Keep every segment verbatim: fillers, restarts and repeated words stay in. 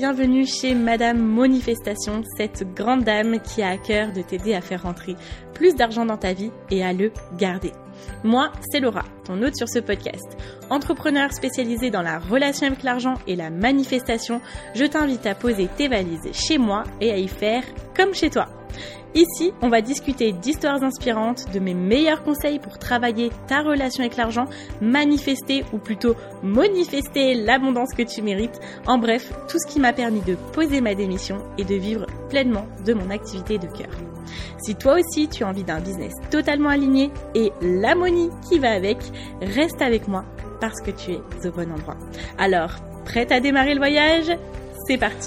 bienvenue chez Madame Manifestation, cette grande dame qui a à cœur de t'aider à faire rentrer plus d'argent dans ta vie et à le garder. Moi, c'est Laura, ton hôte sur ce podcast. Entrepreneur spécialisée dans la relation avec l'argent et la manifestation, je t'invite à poser tes valises chez moi et à y faire comme chez toi. Ici, on va discuter d'histoires inspirantes, de mes meilleurs conseils pour travailler ta relation avec l'argent, manifester ou plutôt manifester l'abondance que tu mérites. En bref, tout ce qui m'a permis de poser ma démission et de vivre pleinement de mon activité de cœur. Si toi aussi tu as envie d'un business totalement aligné et la money qui va avec, reste avec moi parce que tu es au bon endroit. Alors, prête à démarrer le voyage ? C'est parti!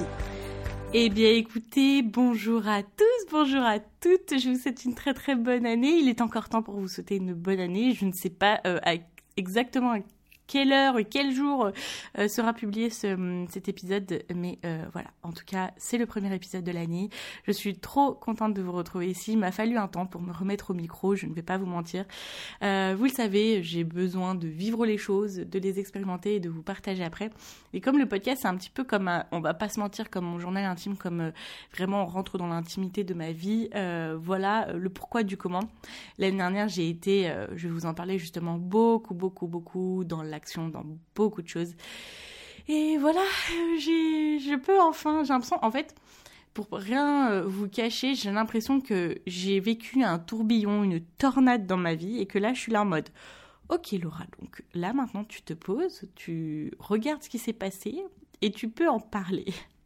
Eh bien écoutez, bonjour à tous, bonjour à toutes, je vous souhaite une très très bonne année. Il est encore temps pour vous souhaiter une bonne année. Je ne sais pas euh, à, exactement à quelle heure et quel jour euh, sera publié ce, cet épisode, mais euh, voilà, en tout cas, c'est le premier épisode de l'année. Je suis trop contente de vous retrouver ici. Il m'a fallu un temps pour me remettre au micro, je ne vais pas vous mentir. Euh, vous le savez, j'ai besoin de vivre les choses, de les expérimenter et de vous partager après. Et comme le podcast, c'est un petit peu comme, un, on va pas se mentir, comme mon journal intime, comme euh, vraiment on rentre dans l'intimité de ma vie. Euh, voilà le pourquoi du comment. L'année dernière, j'ai été, euh, je vais vous en parler justement beaucoup, beaucoup, beaucoup dans la dans beaucoup de choses. Et voilà, j'ai, je peux enfin, j'ai l'impression, en fait, pour rien vous cacher, j'ai l'impression que j'ai vécu un tourbillon, une tornade dans ma vie et que là, je suis là en mode, ok Laura, donc là maintenant, tu te poses, tu regardes ce qui s'est passé et tu peux en parler.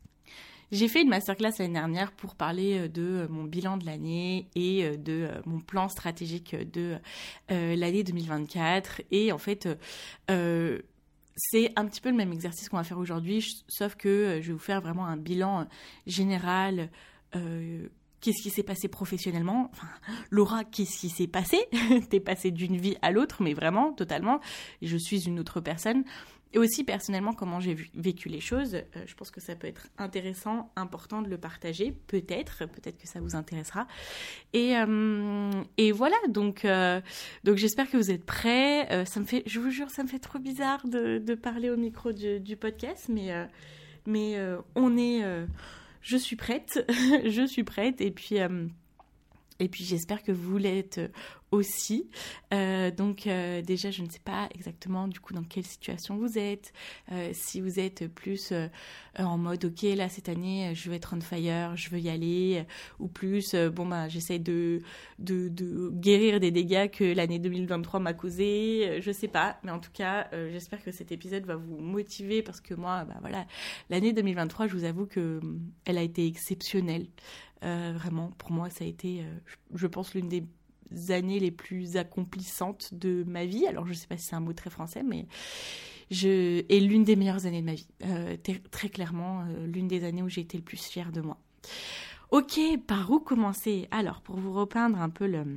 J'ai fait une masterclass l'année dernière pour parler de mon bilan de l'année et de mon plan stratégique de euh, l'année deux mille vingt-quatre. Et en fait, euh, c'est un petit peu le même exercice qu'on va faire aujourd'hui, sauf que je vais vous faire vraiment un bilan général. Euh, Qu'est-ce qui s'est passé professionnellement ? Enfin, Laura, qu'est-ce qui s'est passé ? T'es passée d'une vie à l'autre, mais vraiment, totalement. Je suis une autre personne. Et aussi, personnellement, comment j'ai vécu les choses. Euh, je pense que ça peut être intéressant, important de le partager. Peut-être, peut-être que ça vous intéressera. Et, euh, et voilà, donc, euh, donc j'espère que vous êtes prêts. Euh, ça me fait, je vous jure, ça me fait trop bizarre de, de parler au micro du, du podcast, mais, euh, mais euh, on est... Euh, je suis prête, je suis prête. Et puis... Euh, Et puis j'espère que vous l'êtes aussi. Euh, donc euh, déjà, je ne sais pas exactement du coup dans quelle situation vous êtes. Euh, si vous êtes plus euh, en mode ok là cette année je veux être on fire, je veux y aller, ou plus euh, bon bah j'essaie de, de de guérir des dégâts que l'année deux mille vingt-trois m'a causé. Je sais pas, mais en tout cas euh, j'espère que cet épisode va vous motiver parce que moi bah voilà l'année deux mille vingt-trois, je vous avoue que elle a été exceptionnelle. Euh, vraiment, pour moi, ça a été, euh, je pense, l'une des années les plus accomplissantes de ma vie. Alors, je ne sais pas si c'est un mot très français, mais je... et l'une des meilleures années de ma vie. Euh, t- très clairement, euh, l'une des années où j'ai été le plus fière de moi. Ok, par où commencer ? Alors, pour vous repeindre un peu le...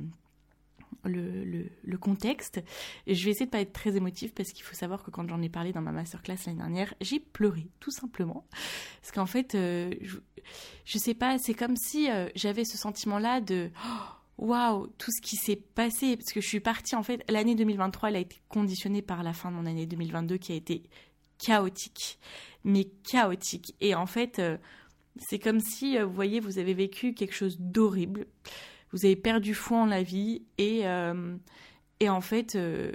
Le, le, le contexte. Je vais essayer de pas être très émotive parce qu'il faut savoir que quand j'en ai parlé dans ma masterclass l'année dernière, j'ai pleuré, tout simplement. Parce qu'en fait, euh, je, je sais pas, c'est comme si euh, j'avais ce sentiment-là de waouh, wow, tout ce qui s'est passé. Parce que je suis partie, en fait, l'année deux mille vingt-trois, elle a été conditionnée par la fin de mon année deux mille vingt-deux qui a été chaotique. Mais chaotique. Et en fait, euh, c'est comme si, euh, vous voyez, vous avez vécu quelque chose d'horrible. Vous avez perdu foi en la vie et, euh, et en fait, euh,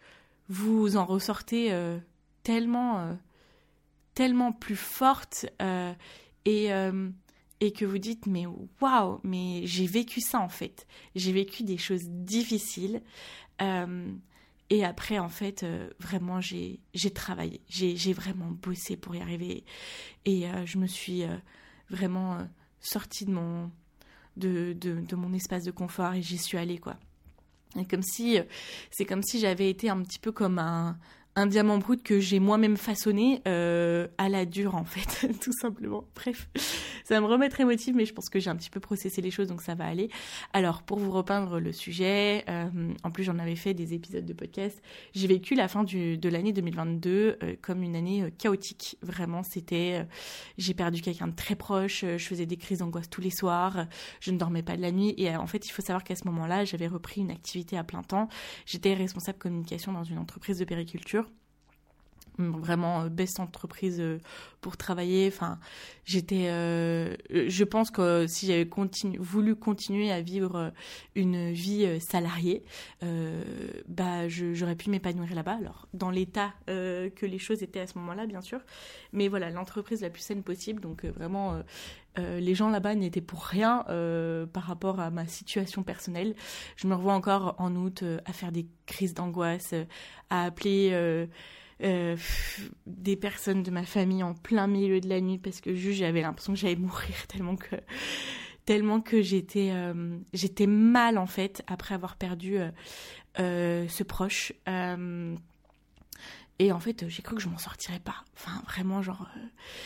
vous en ressortez euh, tellement, euh, tellement plus forte euh, et, euh, et que vous dites mais waouh, mais j'ai vécu ça en fait. J'ai vécu des choses difficiles euh, et après en fait, euh, vraiment j'ai, j'ai travaillé, j'ai, j'ai vraiment bossé pour y arriver et euh, je me suis euh, vraiment euh, sortie de mon... De, de, de mon espace de confort et j'y suis allée quoi. Et comme si, c'est comme si j'avais été un petit peu comme un, un diamant brut que j'ai moi-même façonné euh, à la dure en fait, tout simplement. Bref, ça va me remettre émotive, mais je pense que j'ai un petit peu processé les choses, donc ça va aller. Alors, pour vous repeindre le sujet, euh, en plus j'en avais fait des épisodes de podcast, j'ai vécu la fin du, de l'année deux mille vingt-deux euh, comme une année euh, chaotique. Vraiment, c'était... Euh, j'ai perdu quelqu'un de très proche, euh, je faisais des crises d'angoisse tous les soirs, euh, je ne dormais pas de la nuit, et euh, en fait, il faut savoir qu'à ce moment-là, j'avais repris une activité à plein temps. J'étais responsable communication dans une entreprise de périculture. vraiment euh, best entreprise euh, pour travailler. Enfin, j'étais, euh, je pense que si j'avais continu, voulu continuer à vivre une vie euh, salariée, euh, bah, je, j'aurais pu m'épanouir là-bas. Alors, dans l'état euh, que les choses étaient à ce moment-là, bien sûr. Mais voilà, l'entreprise la plus saine possible. Donc, euh, vraiment, euh, euh, les gens là-bas n'étaient pour rien euh, par rapport à ma situation personnelle. Je me revois encore en août euh, à faire des crises d'angoisse, euh, à appeler... Euh, Euh, des personnes de ma famille en plein milieu de la nuit parce que juste j'avais l'impression que j'allais mourir tellement que tellement que j'étais euh, j'étais mal en fait après avoir perdu euh, euh, ce proche euh, et en fait j'ai cru que je m'en sortirais pas, enfin vraiment genre euh,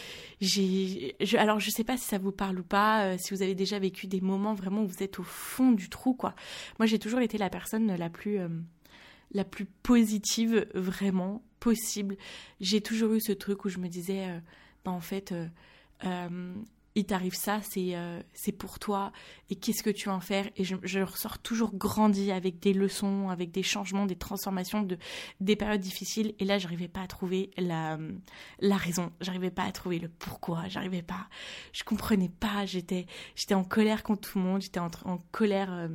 j'ai je, alors je sais pas si ça vous parle ou pas, euh, si vous avez déjà vécu des moments vraiment où vous êtes au fond du trou quoi. Moi j'ai toujours été la personne la plus euh, la plus positive vraiment possible. J'ai toujours eu ce truc où je me disais euh, bah en fait euh, euh, il t'arrive ça, c'est euh, c'est pour toi et qu'est-ce que tu vas en faire, et je, je ressors toujours grandi avec des leçons, avec des changements, des transformations, de des périodes difficiles. Et là j'arrivais pas à trouver la la raison, j'arrivais pas à trouver le pourquoi, j'arrivais pas, je comprenais pas, j'étais j'étais en colère contre tout le monde, j'étais en, en colère euh,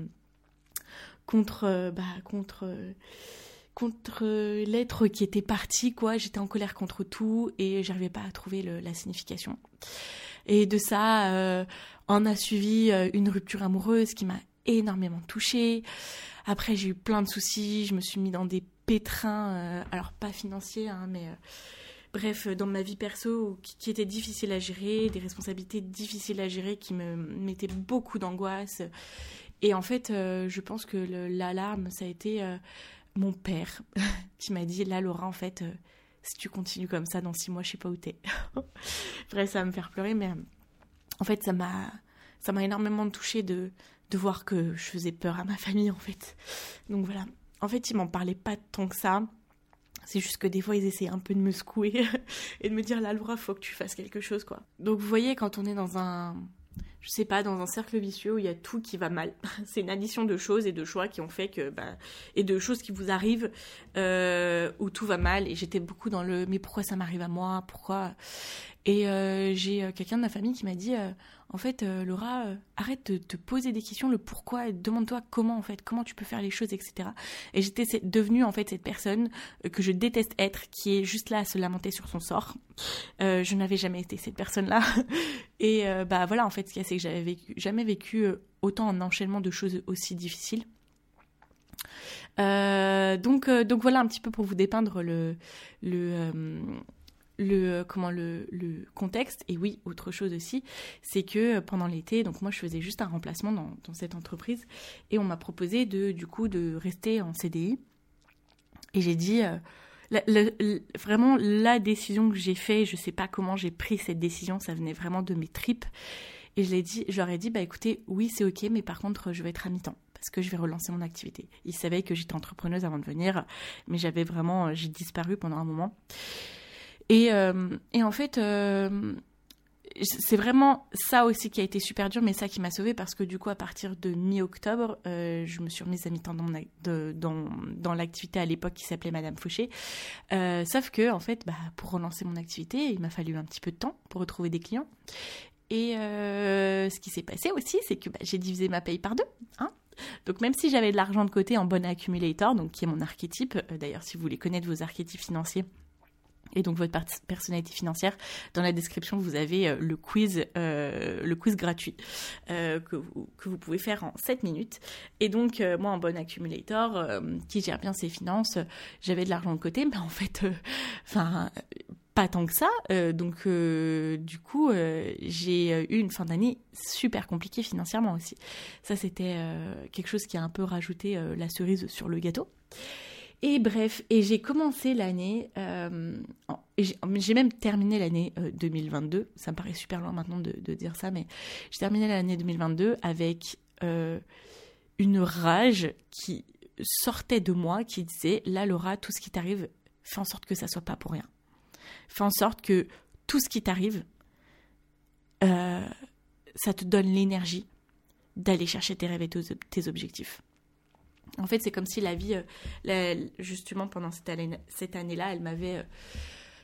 contre euh, bah contre euh, contre euh, l'être qui était parti quoi. J'étais en colère contre tout et j'arrivais pas à trouver le, la signification. Et de ça euh, en a suivi euh, une rupture amoureuse qui m'a énormément touchée. Après j'ai eu plein de soucis, je me suis mis dans des pétrins euh, alors pas financiers hein, mais euh, bref dans ma vie perso qui, qui étaient difficiles à gérer, des responsabilités difficiles à gérer qui me mettaient beaucoup d'angoisse. Et en fait, euh, je pense que le, l'alarme, ça a été euh, mon père qui m'a dit « Là, Laura, en fait, euh, si tu continues comme ça, dans six mois, je sais pas où t'es. » Bref, ça va me faire pleurer, mais euh, en fait, ça m'a, ça m'a énormément touchée de, de voir que je faisais peur à ma famille, en fait. Donc voilà. En fait, ils m'en parlaient pas tant que ça. C'est juste que des fois, ils essayaient un peu de me secouer et de me dire « Là, Laura, faut que tu fasses quelque chose, quoi. » Donc vous voyez, quand on est dans un... je sais pas, dans un cercle vicieux où il y a tout qui va mal. C'est une addition de choses et de choix qui ont fait que... Bah, et de choses qui vous arrivent euh, où tout va mal. Et j'étais beaucoup dans le « mais pourquoi ça m'arrive à moi ? Pourquoi ?» Et euh, j'ai quelqu'un de ma famille qui m'a dit euh, « En fait, euh, Laura, euh, arrête de te poser des questions, le pourquoi, et demande-toi comment, en fait, comment tu peux faire les choses, et cetera » Et j'étais devenue, en fait, cette personne euh, que je déteste être, qui est juste là à se lamenter sur son sort. Euh, je n'avais jamais été cette personne-là. Et euh, bah voilà, en fait, ce qu'il y a, c'est que j'avais vécu, jamais vécu euh, autant en enchaînement de choses aussi difficiles. Euh, donc, euh, donc voilà un petit peu pour vous dépeindre le... le euh, Le, comment, le, le contexte. Et oui, autre chose aussi, c'est que pendant l'été, donc moi je faisais juste un remplacement dans, dans cette entreprise et on m'a proposé de, du coup de rester en C D I. Et j'ai dit, euh, la, la, la, vraiment la décision que j'ai faite, je sais pas comment j'ai pris cette décision, ça venait vraiment de mes tripes. Et je, l'ai dit, je leur ai dit, bah écoutez, oui c'est ok, mais par contre je vais être à mi-temps. Parce que je vais relancer mon activité. Ils savaient que j'étais entrepreneuse avant de venir, mais j'avais vraiment, j'ai disparu pendant un moment. Et, euh, et en fait, euh, c'est vraiment ça aussi qui a été super dur, mais ça qui m'a sauvée parce que du coup, à partir de mi-octobre, euh, je me suis remise à mi-temps dans, mon, de, dans, dans l'activité à l'époque qui s'appelait Madame Fauché. Euh, sauf que, en fait, bah, pour relancer mon activité, il m'a fallu un petit peu de temps pour retrouver des clients. Et euh, ce qui s'est passé aussi, c'est que bah, j'ai divisé ma paye par deux. Hein. Donc même si j'avais de l'argent de côté en bon accumulator, donc qui est mon archétype, euh, d'ailleurs si vous voulez connaître vos archétypes financiers, et donc votre personnalité financière, dans la description vous avez euh, le quiz euh, le quiz gratuit euh, que, vous, que vous pouvez faire en sept minutes. Et donc euh, moi en bon accumulator euh, qui gère bien ses finances, euh, j'avais de l'argent de côté, mais en fait enfin euh, pas tant que ça, euh, donc euh, du coup euh, j'ai eu une fin d'année super compliquée financièrement aussi. Ça c'était euh, quelque chose qui a un peu rajouté euh, la cerise sur le gâteau. Et bref, et j'ai commencé l'année, euh, j'ai, j'ai même terminé l'année euh, deux mille vingt-deux, ça me paraît super loin maintenant de, de dire ça, mais j'ai terminé l'année deux mille vingt-deux avec euh, une rage qui sortait de moi, qui disait « Là Laura, tout ce qui t'arrive, fais en sorte que ça soit pas pour rien. Fais en sorte que tout ce qui t'arrive, euh, ça te donne l'énergie d'aller chercher tes rêves et tes objectifs. » En fait, c'est comme si la vie, euh, la, justement, pendant cette année, cette année-là, elle m'avait, euh,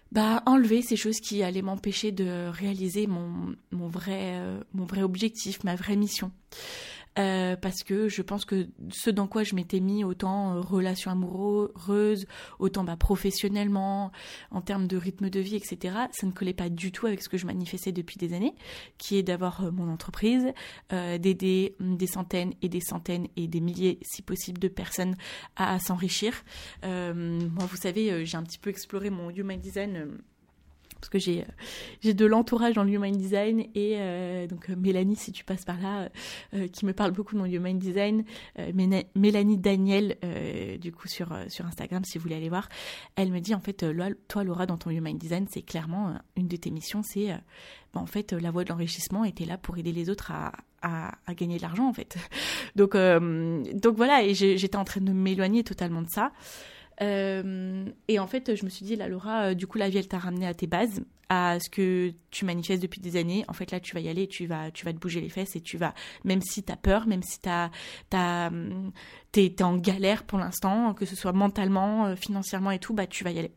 bah, enlever ces choses qui allaient m'empêcher de réaliser mon, mon, vrai, euh, mon vrai objectif, ma vraie mission. Euh, parce que je pense que ce dans quoi je m'étais mis, autant euh, relations amoureuses, autant bah, professionnellement, en termes de rythme de vie, et cetera, ça ne collait pas du tout avec ce que je manifestais depuis des années, qui est d'avoir euh, mon entreprise, euh, d'aider des centaines et des centaines et des milliers, si possible, de personnes à, à s'enrichir. Euh, moi, vous savez, euh, j'ai un petit peu exploré mon Human Design... Euh, parce que j'ai, j'ai de l'entourage dans le Human Design et euh, donc Mélanie, si tu passes par là, euh, qui me parle beaucoup de mon Human Design, euh, Ména- Mélanie Daniel, euh, du coup sur, euh, sur Instagram, si vous voulez aller voir, elle me dit en fait, euh, toi Laura, dans ton Human Design, c'est clairement euh, une de tes missions, c'est euh, bah, en fait euh, la voie de l'enrichissement, et t'es là pour aider les autres à, à, à gagner de l'argent en fait. donc, euh, donc voilà, et j'ai, j'étais en train de m'éloigner totalement de ça. Euh, et en fait, je me suis dit, là, Laura, euh, du coup, la vie, elle t'a ramené à tes bases, à ce que tu manifestes depuis des années. En fait, là, tu vas y aller, tu vas, tu vas te bouger les fesses et tu vas, même si t'as peur, même si t'as, t'as, t'es, t'es en galère pour l'instant, que ce soit mentalement, euh, financièrement et tout, bah, tu vas y aller.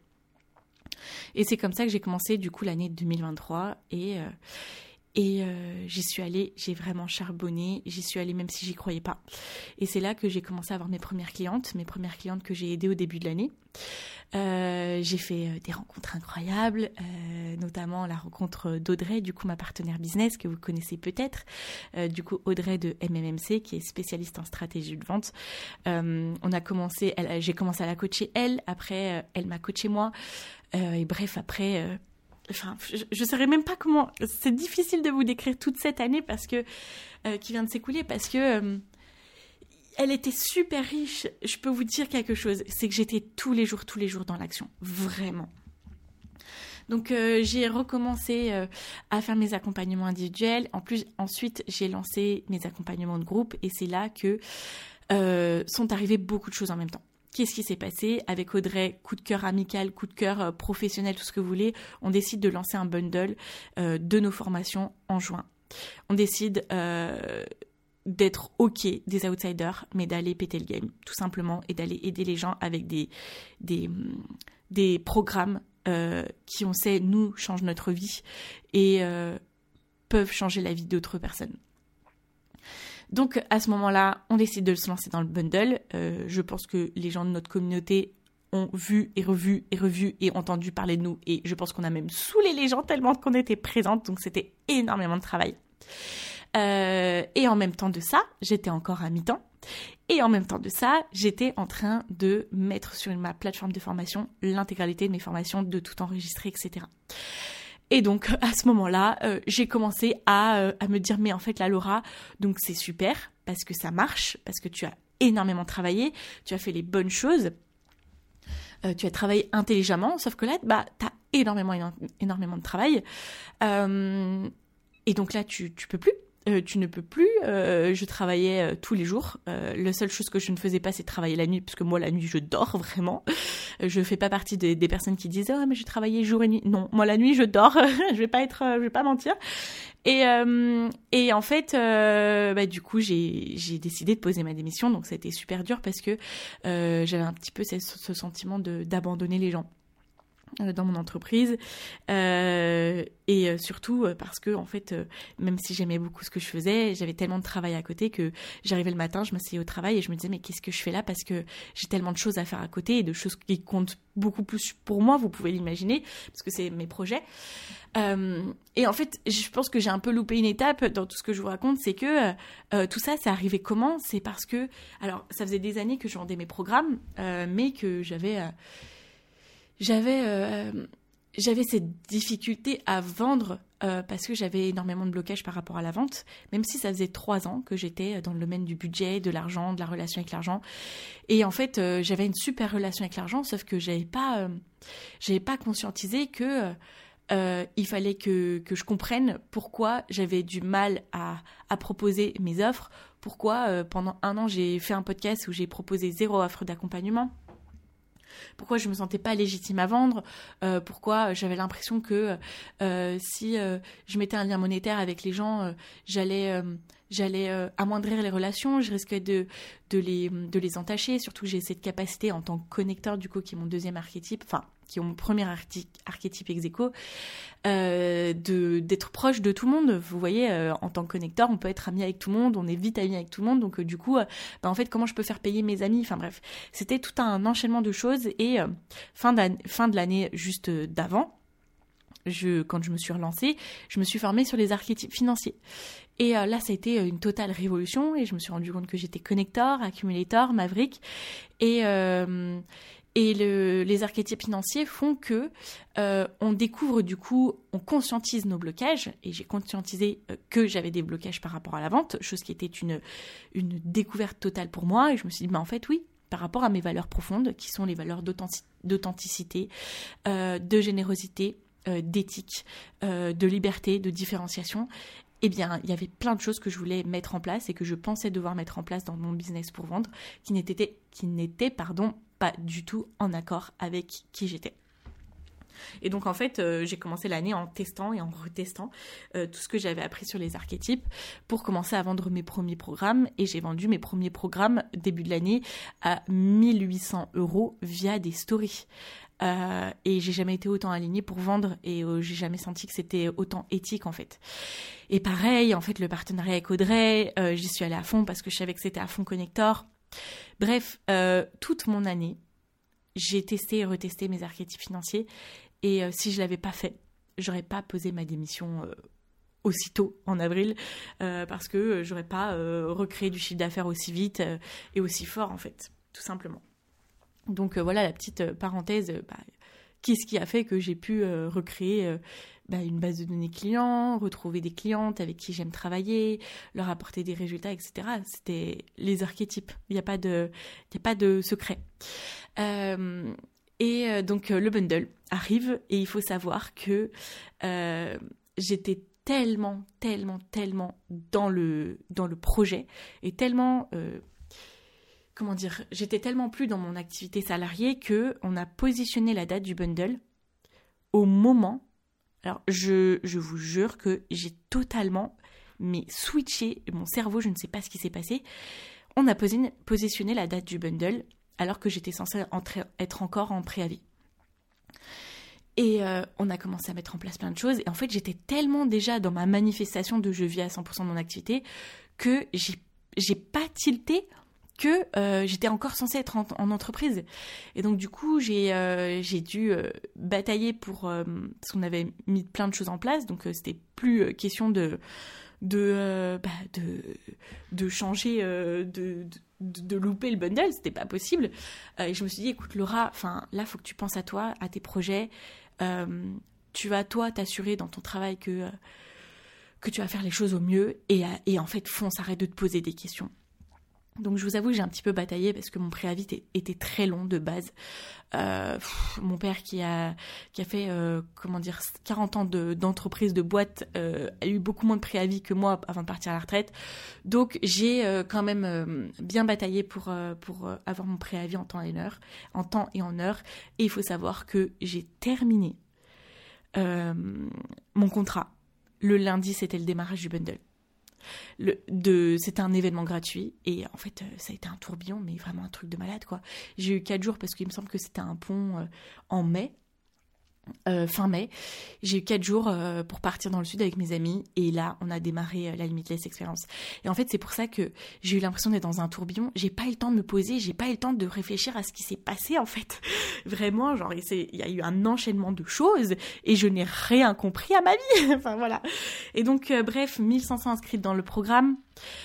Et c'est comme ça que j'ai commencé, du coup, l'année deux mille vingt-trois et... Euh, Et euh, j'y suis allée, j'ai vraiment charbonné, j'y suis allée même si j'y croyais pas. Et c'est là que j'ai commencé à avoir mes premières clientes, mes premières clientes que j'ai aidées au début de l'année. Euh, j'ai fait euh, des rencontres incroyables, euh, notamment la rencontre d'Audrey, du coup ma partenaire business que vous connaissez peut-être, euh, du coup Audrey de M M M C qui est spécialiste en stratégie de vente. Euh, on a commencé, elle, j'ai commencé à la coacher elle, après euh, elle m'a coaché moi, euh, et bref après... Euh, Enfin, je ne saurais même pas comment... C'est difficile de vous décrire toute cette année parce que, euh, qui vient de s'écouler parce que euh, elle était super riche. Je peux vous dire quelque chose, c'est que j'étais tous les jours, tous les jours dans l'action. Vraiment. Donc, euh, j'ai recommencé euh, à faire mes accompagnements individuels. En plus, ensuite, j'ai lancé mes accompagnements de groupe et c'est là que euh, sont arrivées beaucoup de choses en même temps. Qu'est-ce qui s'est passé avec Audrey? Coup de cœur amical, coup de cœur euh, professionnel, tout ce que vous voulez. On décide de lancer un bundle euh, de nos formations en juin. On décide euh, d'être OK des outsiders, mais d'aller péter le game, tout simplement, et d'aller aider les gens avec des, des, des programmes euh, qui, on sait, nous, changent notre vie et euh, peuvent changer la vie d'autres personnes. Donc, à ce moment-là, on décide de se lancer dans le bundle. Euh, je pense que les gens de notre communauté ont vu et revu et revu et entendu parler de nous. Et je pense qu'on a même saoulé les gens tellement qu'on était présentes. Donc, c'était énormément de travail. Euh, et en même temps de ça, j'étais encore à mi-temps. Et en même temps de ça, j'étais en train de mettre sur ma plateforme de formation l'intégralité de mes formations, de tout enregistrer, et cetera. Et donc, à ce moment-là, euh, j'ai commencé à, euh, à me dire, mais en fait, là, Laura, donc c'est super, parce que ça marche, parce que tu as énormément travaillé, tu as fait les bonnes choses, euh, tu as travaillé intelligemment, sauf que là, bah, tu as énormément, énormément de travail. Euh, et donc là, tu tu peux plus. Euh, tu ne peux plus, euh, je travaillais euh, tous les jours. Euh, la seule chose que je ne faisais pas, c'est travailler la nuit, parce que moi, la nuit, je dors vraiment. Euh, je fais pas partie des, des personnes qui disent « Oh, mais je travaillais jour et nuit ». Non, moi, la nuit, je dors. je vais pas être, euh, je vais pas mentir. Et, euh, et en fait, euh, bah, du coup, j'ai, j'ai décidé de poser ma démission. Donc, ça a été super dur parce que euh, j'avais un petit peu ce, ce sentiment de, d'abandonner les gens dans mon entreprise euh, et surtout parce que en fait euh, même si j'aimais beaucoup ce que je faisais, j'avais tellement de travail à côté que j'arrivais le matin, je m'asseyais au travail et je me disais mais qu'est-ce que je fais là, parce que j'ai tellement de choses à faire à côté et de choses qui comptent beaucoup plus pour moi, vous pouvez l'imaginer, parce que c'est mes projets. Euh, et en fait, je pense que j'ai un peu loupé une étape dans tout ce que je vous raconte, c'est que euh, tout ça, c'est arrivé comment ? C'est parce que, alors ça faisait des années que je vendais mes programmes, euh, mais que j'avais... Euh, J'avais, euh, j'avais cette difficulté à vendre euh, parce que j'avais énormément de blocages par rapport à la vente, même si ça faisait trois ans que j'étais dans le domaine du budget, de l'argent, de la relation avec l'argent. Et en fait, euh, j'avais une super relation avec l'argent, sauf que j'avais pas, euh, j'avais pas conscientisé que euh, il fallait que, que je comprenne pourquoi j'avais du mal à, à proposer mes offres, pourquoi euh, pendant un an j'ai fait un podcast où j'ai proposé zéro offre d'accompagnement. Pourquoi je me sentais pas légitime à vendre, euh, pourquoi j'avais l'impression que euh, si euh, je mettais un lien monétaire avec les gens, euh, j'allais, euh, j'allais euh, amoindrir les relations, je risquais de, de, les, de les entacher, surtout que j'ai cette capacité en tant que connecteur, du coup, qui est mon deuxième archétype, enfin, qui est mon premier archi- archétype ex aequo, euh, de, d'être proche de tout le monde. Vous voyez, euh, en tant que connecteur, on peut être ami avec tout le monde, on est vite ami avec tout le monde, donc euh, du coup, euh, bah, en fait, comment je peux faire payer mes amis, enfin bref, c'était tout un enchaînement de choses, et euh, fin, fin de l'année juste euh, d'avant, Je, quand je me suis relancée, je me suis formée sur les archétypes financiers. Et euh, là, ça a été une totale révolution, et je me suis rendu compte que j'étais connecteur, accumulateur, maverick, et, euh, et le, les archétypes financiers font que euh, on découvre, du coup, on conscientise nos blocages, et j'ai conscientisé euh, que j'avais des blocages par rapport à la vente, chose qui était une, une découverte totale pour moi, et je me suis dit, bah, en fait, oui, par rapport à mes valeurs profondes, qui sont les valeurs d'authentic- d'authenticité, euh, de générosité, Euh, d'éthique, euh, de liberté, de différenciation, eh bien, il y avait plein de choses que je voulais mettre en place et que je pensais devoir mettre en place dans mon business pour vendre, qui n'étaient, qui n'étaient pardon, pas du tout en accord avec qui j'étais. Et donc, en fait, euh, j'ai commencé l'année en testant et en retestant euh, tout ce que j'avais appris sur les archétypes pour commencer à vendre mes premiers programmes. Et j'ai vendu mes premiers programmes début de l'année à mille huit cents euros via des stories. Euh, et j'ai jamais été autant alignée pour vendre, et euh, j'ai jamais senti que c'était autant éthique, en fait. Et pareil, en fait, le partenariat avec Audrey, euh, j'y suis allée à fond parce que je savais que c'était à fond connector. Bref, euh, toute mon année, j'ai testé et retesté mes archétypes financiers, et euh, si je l'avais pas fait, j'aurais pas posé ma démission euh, aussitôt en avril, euh, parce que euh, j'aurais pas euh, recréé du chiffre d'affaires aussi vite euh, et aussi fort, en fait, tout simplement. Donc euh, voilà la petite euh, parenthèse, euh, bah, qu'est-ce qui a fait que j'ai pu euh, recréer euh, bah, une base de données clients, retrouver des clientes avec qui j'aime travailler, leur apporter des résultats, et cetera. C'était les archétypes, il n'y a pas de, il n'y a pas de secret. Euh, et euh, donc euh, le bundle arrive, et il faut savoir que euh, j'étais tellement, tellement, tellement dans le, dans le projet, et tellement... Euh, Comment dire, j'étais tellement plus dans mon activité salariée qu'on a positionné la date du bundle au moment. Alors, je, je vous jure que j'ai totalement mais switché mon cerveau, je ne sais pas ce qui s'est passé. On a posi- positionné la date du bundle alors que j'étais censée entrer, être encore en préavis. Et euh, on a commencé à mettre en place plein de choses. Et en fait, j'étais tellement déjà dans ma manifestation de je vis à cent pour cent de mon activité que j'ai, j'ai pas tilté que euh, j'étais encore censée être en, en entreprise. Et donc, du coup, j'ai, euh, j'ai dû euh, batailler pour... Euh, parce qu'on avait mis plein de choses en place, donc euh, c'était plus euh, question de, de, euh, bah, de, de changer, euh, de, de, de louper le bundle, c'était pas possible. Euh, et je me suis dit, écoute Laura, là, il faut que tu penses à toi, à tes projets. Euh, tu vas, toi, t'assurer dans ton travail que, euh, que tu vas faire les choses au mieux. Et, et en fait, fonce, arrête de te poser des questions. Donc je vous avoue que j'ai un petit peu bataillé parce que mon préavis t- était très long de base. Euh, pff, mon père qui a, qui a fait euh, comment dire, quarante ans de, d'entreprise, de boîte, euh, a eu beaucoup moins de préavis que moi avant de partir à la retraite. Donc j'ai euh, quand même euh, bien bataillé pour, euh, pour euh, avoir mon préavis en temps et en heure. En temps et en heure. Et il faut savoir que j'ai terminé euh, mon contrat. Le lundi, c'était le démarrage du bundle. Le, de, c'était un événement gratuit et en fait ça a été un tourbillon, mais vraiment un truc de malade quoi. J'ai eu quatre jours parce qu'il me semble que c'était un pont euh, en mai, euh, fin mai. J'ai eu quatre jours euh, pour partir dans le sud avec mes amis et là on a démarré euh, la Limitless Experience. Et en fait c'est pour ça que j'ai eu l'impression d'être dans un tourbillon. J'ai pas eu le temps de me poser, j'ai pas eu le temps de réfléchir à ce qui s'est passé en fait. Vraiment genre il y a eu un enchaînement de choses et je n'ai rien compris à ma vie. Enfin voilà. Et donc euh, bref, mille cinq cents inscrites dans le programme.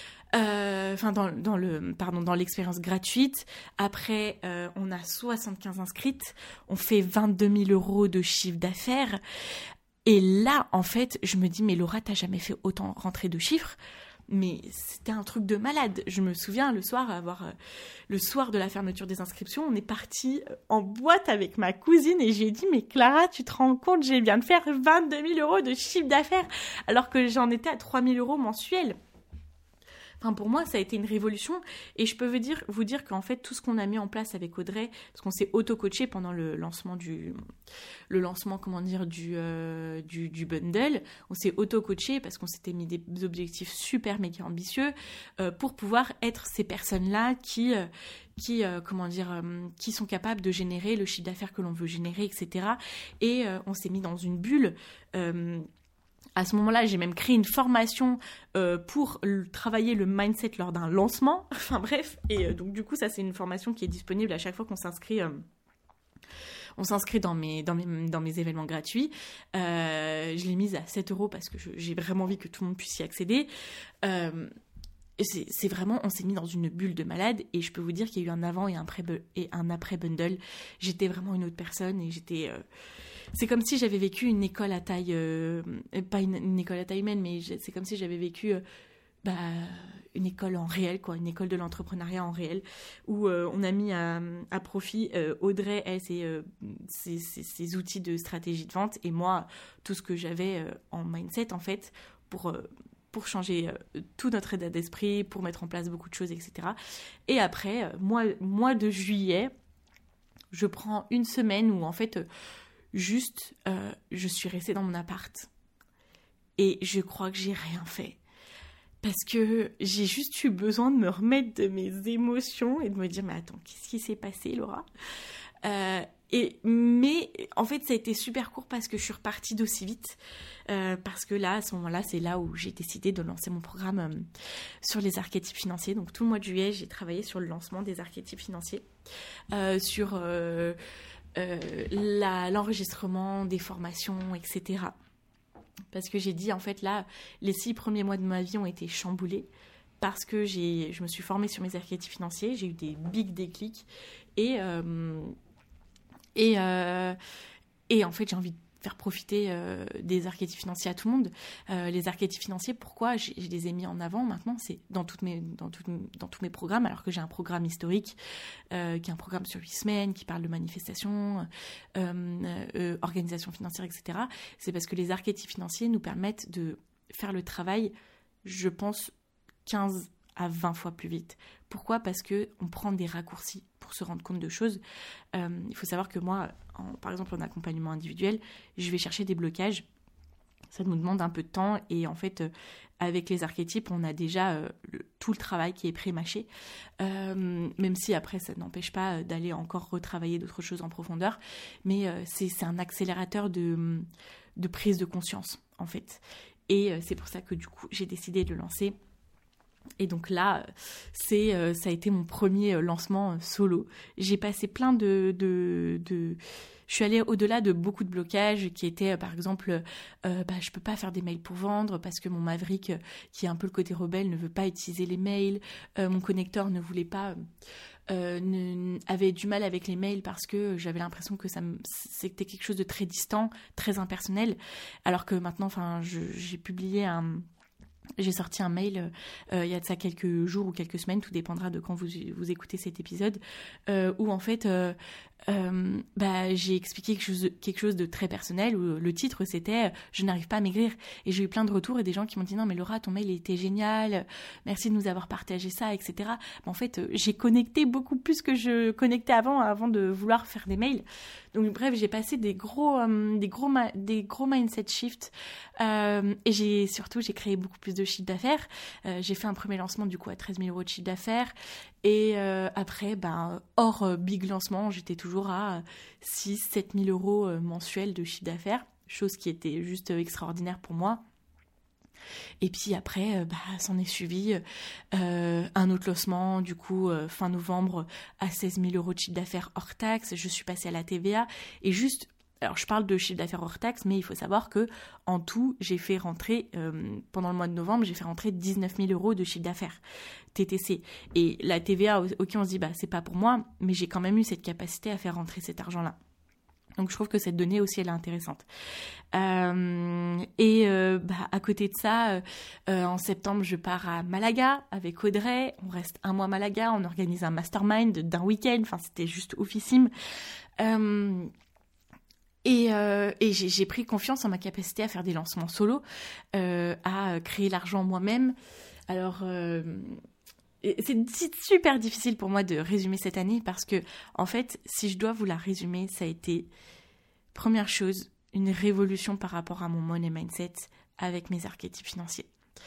Euh, enfin dans, dans le pardon dans l'expérience gratuite. Après euh, on a soixante-quinze inscrites, on fait vingt-deux mille euros de chiffre d'affaires et là en fait je me dis mais Laura t'as jamais fait autant rentrer de chiffres, mais c'était un truc de malade. Je me souviens le soir avoir euh, le soir de la fermeture des inscriptions, on est parti en boîte avec ma cousine et j'ai dit mais Clara tu te rends compte, j'ai viens de faire vingt-deux mille euros de chiffre d'affaires alors que j'en étais à trois mille euros mensuels. Enfin, pour moi, ça a été une révolution. Et je peux vous dire, vous dire qu'en fait, tout ce qu'on a mis en place avec Audrey, parce qu'on s'est auto-coaché pendant le lancement du, le lancement, comment dire, du, euh, du, du bundle, on s'est auto-coaché parce qu'on s'était mis des objectifs super méga ambitieux euh, pour pouvoir être ces personnes-là qui, euh, qui, euh, comment dire, euh, qui sont capables de générer le chiffre d'affaires que l'on veut générer, et cetera. Et euh, on s'est mis dans une bulle. Euh, À ce moment-là, j'ai même créé une formation euh, pour le, travailler le mindset lors d'un lancement. Enfin bref, et euh, donc du coup, ça c'est une formation qui est disponible à chaque fois qu'on s'inscrit. Euh, on s'inscrit dans mes, dans mes, dans mes événements gratuits. Euh, je l'ai mise à sept euros parce que je, j'ai vraiment envie que tout le monde puisse y accéder. Euh, et c'est, c'est vraiment, on s'est mis dans une bulle de malade et je peux vous dire qu'il y a eu un avant et un, pré, et un après bundle. J'étais vraiment une autre personne et j'étais... Euh, c'est comme si j'avais vécu une école à taille... Euh, pas une, une école à taille humaine, mais c'est comme si j'avais vécu... Euh, bah, une école en réel, quoi, une école de l'entrepreneuriat en réel, où euh, on a mis à, à profit euh, Audrey, elle, ses, euh, ses, ses, ses outils de stratégie de vente, et moi, tout ce que j'avais euh, en mindset, en fait, pour... Euh, pour changer euh, tout notre état d'esprit, pour mettre en place beaucoup de choses, et cetera. Et après, euh, mois, mois de juillet, je prends une semaine où, en fait, euh, juste, euh, je suis restée dans mon appart. Et je crois que j'ai rien fait. Parce que j'ai juste eu besoin de me remettre de mes émotions et de me dire, mais attends, qu'est-ce qui s'est passé, Laura ? Euh, et, mais en fait, ça a été super court parce que je suis repartie d'aussi vite. Euh, parce que là, à ce moment-là, c'est là où j'ai décidé de lancer mon programme euh, sur les archétypes financiers. Donc tout le mois de juillet, j'ai travaillé sur le lancement des archétypes financiers, euh, sur euh, euh, la, l'enregistrement des formations, et cetera. Parce que j'ai dit, en fait, là, les six premiers mois de ma vie ont été chamboulés parce que j'ai, je me suis formée sur mes archétypes financiers, j'ai eu des big déclics et, euh, et, euh, et en fait, j'ai envie de faire profiter euh, des archétypes financiers à tout le monde. Euh, les archétypes financiers, pourquoi je, je les ai mis en avant maintenant, c'est dans, toutes mes, dans, toutes, dans tous mes programmes, alors que j'ai un programme historique, euh, qui est un programme sur huit semaines, qui parle de manifestation, euh, euh, organisation financière, et cetera. C'est parce que les archétypes financiers nous permettent de faire le travail, je pense, quinze à vingt fois plus vite. Pourquoi ? Parce qu'on prend des raccourcis pour se rendre compte de choses. Euh, il faut savoir que moi, en, par exemple en accompagnement individuel, je vais chercher des blocages. Ça nous demande un peu de temps et en fait, euh, avec les archétypes, on a déjà euh, le, tout le travail qui est pré-mâché. Euh, même si après, ça n'empêche pas d'aller encore retravailler d'autres choses en profondeur. Mais euh, c'est, c'est un accélérateur de, de prise de conscience, en fait. Et euh, c'est pour ça que du coup, j'ai décidé de le lancer. Et donc là, c'est, euh, ça a été mon premier lancement euh, solo. J'ai passé plein de, de, de... Je suis allée au-delà de beaucoup de blocages qui étaient, euh, par exemple, euh, bah, je peux pas faire des mails pour vendre parce que mon Maverick, euh, qui est un peu le côté rebelle, ne veut pas utiliser les mails. Euh, mon connecteur ne voulait pas... Euh, ne, avait du mal avec les mails parce que j'avais l'impression que ça me, c'était quelque chose de très distant, très impersonnel. Alors que maintenant, enfin, je, j'ai publié un... J'ai sorti un mail euh, il y a de ça quelques jours ou quelques semaines, tout dépendra de quand vous, vous écoutez cet épisode, euh, où en fait euh, euh, bah, j'ai expliqué quelque chose, de, quelque chose de très personnel, où le titre c'était « Je n'arrive pas à maigrir ». Et j'ai eu plein de retours et des gens qui m'ont dit « Non mais Laura, ton mail était génial, merci de nous avoir partagé ça, et cetera » En fait, j'ai connecté beaucoup plus que je connectais avant, avant de vouloir faire des mails. Donc bref, j'ai passé des gros, euh, des gros, ma- des gros mindset shifts euh, et j'ai surtout j'ai créé beaucoup plus de chiffre d'affaires. Euh, j'ai fait un premier lancement du coup à treize mille euros de chiffre d'affaires et euh, après, ben hors euh, big lancement, j'étais toujours à six sept mille euros euh, mensuels de chiffre d'affaires, chose qui était juste euh, extraordinaire pour moi. Et puis après, euh, bah, s'en est suivi euh, un autre lancement, du coup, euh, fin novembre, à seize mille euros de chiffre d'affaires hors taxe. Je suis passée à la T V A et juste, alors je parle de chiffre d'affaires hors taxe, mais il faut savoir que en tout, j'ai fait rentrer, euh, pendant le mois de novembre, j'ai fait rentrer dix-neuf mille euros de chiffre d'affaires T T C. Et la T V A, ok, on se dit, bah c'est pas pour moi, mais j'ai quand même eu cette capacité à faire rentrer cet argent-là. Donc je trouve que cette donnée aussi elle est intéressante. Euh, et euh, bah, à côté de ça, euh, euh, en septembre je pars à Malaga avec Audrey. On reste un mois à Malaga, on organise un mastermind d'un week-end. Enfin c'était juste oufissime. Euh, Et, euh, et j'ai, j'ai pris confiance en ma capacité à faire des lancements solo, euh, à créer l'argent moi-même, Alors, euh, c'est, c'est super difficile pour moi de résumer cette année parce que, en fait, si je dois vous la résumer, ça a été, première chose, une révolution par rapport à mon money mindset avec mes archétypes financiers.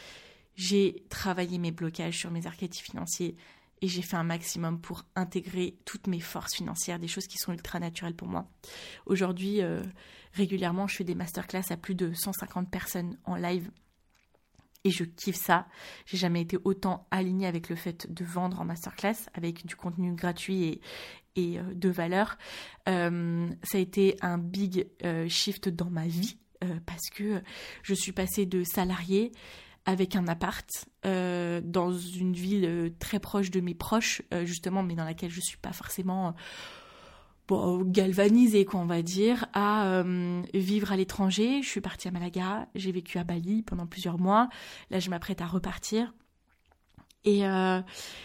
J'ai travaillé mes blocages sur mes archétypes financiers et j'ai fait un maximum pour intégrer toutes mes forces financières, des choses qui sont ultra naturelles pour moi. Aujourd'hui, euh, régulièrement, je fais des masterclass à plus de cent cinquante personnes en live et je kiffe ça. J'ai jamais été autant alignée avec le fait de vendre en masterclass avec du contenu gratuit et, et euh, de valeur. Euh, ça a été un big euh, shift dans ma vie euh, parce que je suis passée de salariée avec un appart euh, dans une ville euh, très proche de mes proches, euh, justement, mais dans laquelle je ne suis pas forcément euh, bon, galvanisée, quoi, on va dire, à euh, vivre à l'étranger. Je suis partie à Malaga, j'ai vécu à Bali pendant plusieurs mois. Là, je m'apprête à repartir. Et euh,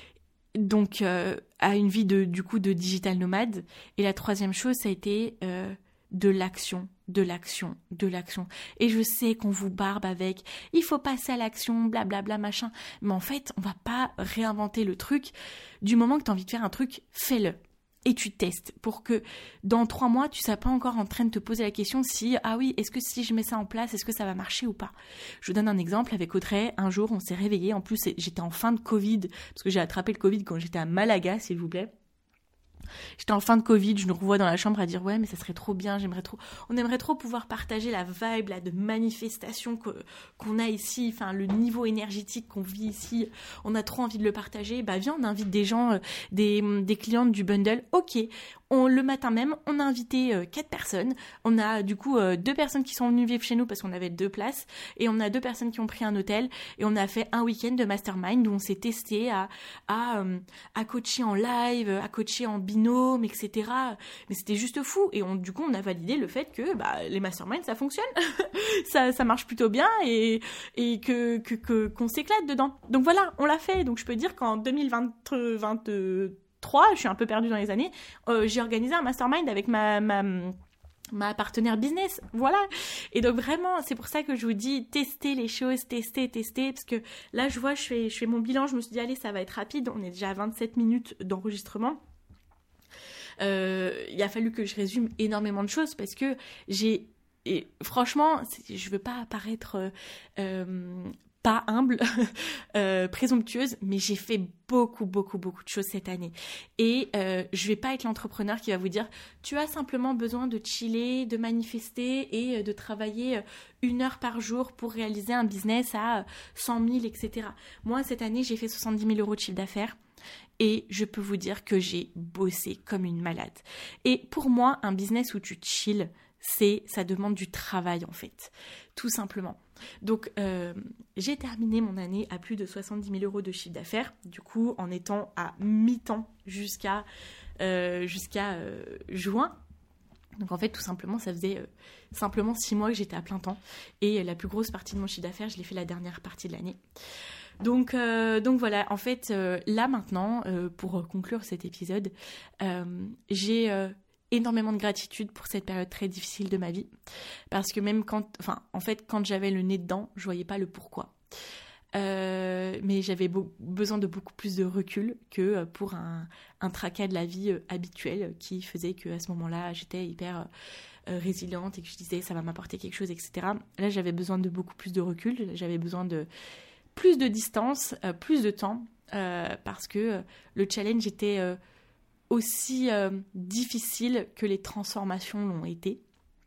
donc, euh, à une vie de, du coup, de digital nomade. Et la troisième chose, ça a été euh, de l'action. de l'action, de l'action. Et je sais qu'on vous barbe avec « il faut passer à l'action, blablabla, machin ». Mais en fait, on va pas réinventer le truc. Du moment que tu as envie de faire un truc, fais-le. Et tu testes pour que dans trois mois, tu ne sois pas encore en train de te poser la question si « ah oui, est-ce que si je mets ça en place, est-ce que ça va marcher ou pas ?» Je vous donne un exemple avec Audrey. Un jour, on s'est réveillés. En plus, j'étais en fin de Covid, parce que j'ai attrapé le Covid quand j'étais à Malaga, s'il vous plaît. J'étais en fin de Covid, je nous revois dans la chambre à dire ouais mais ça serait trop bien, j'aimerais trop, on aimerait trop pouvoir partager la vibe là de manifestation que, qu'on a ici, enfin le niveau énergétique qu'on vit ici, on a trop envie de le partager, bah viens on invite des gens, euh, des, des clientes du bundle, ok. On, le matin même, on a invité euh, quatre personnes. On a du coup euh, deux personnes qui sont venues vivre chez nous parce qu'on avait deux places. Et on a deux personnes qui ont pris un hôtel. Et on a fait un week-end de mastermind où on s'est testé à, à, euh, à coacher en live, à coacher en binôme, et cetera. Mais c'était juste fou. Et on, du coup, on a validé le fait que bah, les masterminds, ça fonctionne. ça, ça marche plutôt bien et, et que, que, que, qu'on s'éclate dedans. Donc voilà, on l'a fait. Donc je peux dire qu'en deux mille vingt-trois, je suis un peu perdue dans les années, euh, j'ai organisé un mastermind avec ma, ma, ma partenaire business, voilà. Et donc vraiment, c'est pour ça que je vous dis, testez les choses, testez, testez, parce que là, je vois, je fais, je fais mon bilan, je me suis dit, allez, ça va être rapide, on est déjà à vingt-sept minutes d'enregistrement. Euh, il a fallu que je résume énormément de choses, parce que j'ai, et franchement, je veux pas apparaître... Euh, euh, pas humble, euh, présomptueuse, mais j'ai fait beaucoup, beaucoup, beaucoup de choses cette année. Et euh, je vais pas être l'entrepreneur qui va vous dire « tu as simplement besoin de chiller, de manifester et de travailler une heure par jour pour réaliser un business à cent mille, et cetera » Moi, cette année, j'ai fait soixante-dix mille euros de chiffre d'affaires et je peux vous dire que j'ai bossé comme une malade. Et pour moi, un business où tu chill, c'est, ça demande du travail en fait, tout simplement. Donc, euh, j'ai terminé mon année à plus de soixante-dix mille euros de chiffre d'affaires, du coup, en étant à mi-temps jusqu'à, euh, jusqu'à euh, juin. Donc, en fait, tout simplement, ça faisait euh, simplement six mois que j'étais à plein temps. Et euh, la plus grosse partie de mon chiffre d'affaires, je l'ai fait la dernière partie de l'année. Donc, euh, donc voilà, en fait, euh, là maintenant, euh, pour conclure cet épisode, euh, j'ai... Euh, énormément de gratitude pour cette période très difficile de ma vie, parce que même quand, enfin, en fait, quand j'avais le nez dedans, je voyais pas le pourquoi. Euh, mais j'avais be- besoin de beaucoup plus de recul que pour un, un tracas de la vie euh, habituel qui faisait qu'à ce moment-là, j'étais hyper euh, résiliente et que je disais ça va m'apporter quelque chose, et cetera. Là, j'avais besoin de beaucoup plus de recul, j'avais besoin de plus de distance, euh, plus de temps, euh, parce que euh, le challenge était euh, aussi euh, difficile que les transformations l'ont été.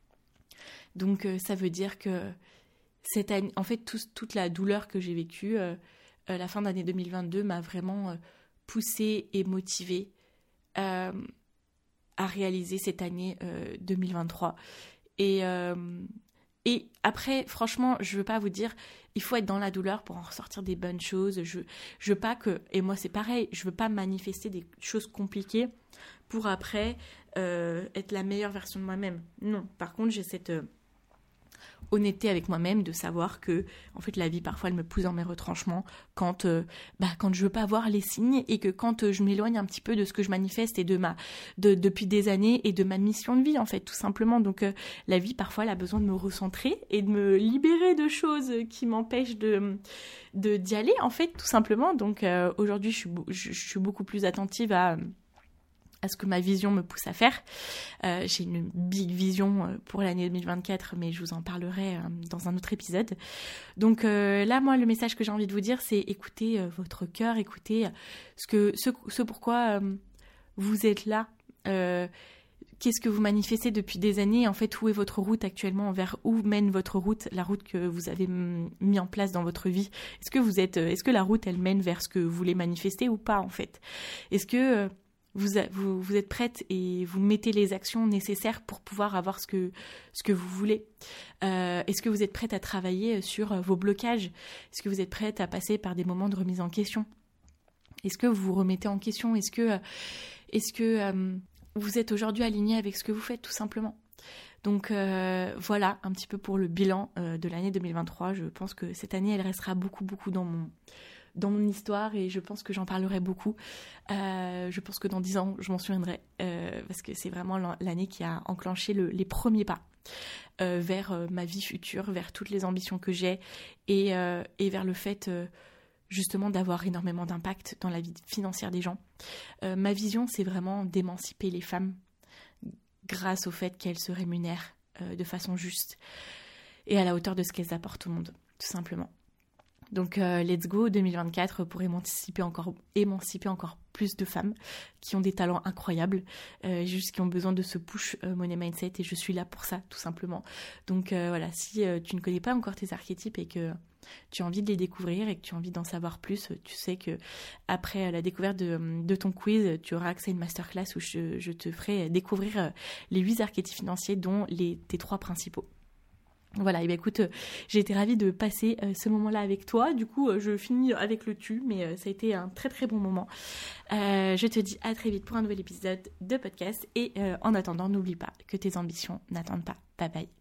Donc euh, ça veut dire que cette année, en fait, tout, toute la douleur que j'ai vécue, euh, euh, la fin d'année deux mille vingt-deux m'a vraiment euh, poussée et motivée euh, à réaliser cette année euh, deux mille vingt-trois. Et, euh, et après, franchement, je veux pas vous dire, il faut être dans la douleur pour en ressortir des bonnes choses. Je, je veux pas que, et moi c'est pareil, je veux pas manifester des choses compliquées pour après euh, être la meilleure version de moi-même. Non, par contre, j'ai cette euh, honnêteté avec moi-même, de savoir que en fait la vie parfois elle me pousse dans mes retranchements quand euh, bah quand je veux pas voir les signes, et que quand euh, je m'éloigne un petit peu de ce que je manifeste et de ma de depuis des années et de ma mission de vie en fait, tout simplement. Donc euh, la vie parfois elle a besoin de me recentrer et de me libérer de choses qui m'empêchent de de d'y aller en fait, tout simplement. Donc euh, aujourd'hui je suis je, je suis beaucoup plus attentive à à ce que ma vision me pousse à faire. Euh, j'ai une big vision pour l'année deux mille vingt-quatre, mais je vous en parlerai euh, dans un autre épisode. Donc euh, là, moi, le message que j'ai envie de vous dire, c'est écoutez euh, votre cœur, écoutez ce, que, ce, ce pourquoi euh, vous êtes là. Euh, qu'est-ce que vous manifestez depuis des années? En fait, où est votre route actuellement? Vers où mène votre route, la route que vous avez m- mis en place dans votre vie? Est-ce que vous êtes, est-ce que la route, elle mène vers ce que vous voulez manifester ou pas, en fait? Est-ce que... Euh, Vous, vous, vous êtes prête et vous mettez les actions nécessaires pour pouvoir avoir ce que, ce que vous voulez. Euh, est-ce que vous êtes prête à travailler sur vos blocages? Est-ce que vous êtes prête à passer par des moments de remise en question? Est-ce que vous vous remettez en question? Est-ce que, est-ce que euh, vous êtes aujourd'hui aligné avec ce que vous faites, tout simplement? Donc euh, voilà un petit peu pour le bilan euh, de l'année deux mille vingt-trois. Je pense que cette année, elle restera beaucoup, beaucoup dans mon... dans mon histoire, et je pense que j'en parlerai beaucoup. Euh, je pense que dans dix ans, je m'en souviendrai, euh, parce que c'est vraiment l'année qui a enclenché le, les premiers pas euh, vers euh, ma vie future, vers toutes les ambitions que j'ai, et, euh, et vers le fait euh, justement d'avoir énormément d'impact dans la vie financière des gens. Euh, ma vision, c'est vraiment d'émanciper les femmes grâce au fait qu'elles se rémunèrent euh, de façon juste et à la hauteur de ce qu'elles apportent au monde, tout simplement. Donc euh, let's go deux mille vingt-quatre pour émanciper encore, émanciper encore plus de femmes qui ont des talents incroyables, euh, juste qui ont besoin de ce push euh, money mindset, et je suis là pour ça, tout simplement. Donc euh, voilà, si euh, tu ne connais pas encore tes archétypes et que tu as envie de les découvrir et que tu as envie d'en savoir plus, tu sais que après la découverte de, de ton quiz, tu auras accès à une masterclass où je, je te ferai découvrir les huit archétypes financiers, dont les, tes trois principaux. Voilà, et bien écoute, euh, j'ai été ravie de passer euh, ce moment-là avec toi. Du coup, euh, je finis avec le tu, mais euh, ça a été un très très bon moment. Euh, je te dis à très vite pour un nouvel épisode de podcast, et euh, en attendant, n'oublie pas que tes ambitions n'attendent pas. Bye bye.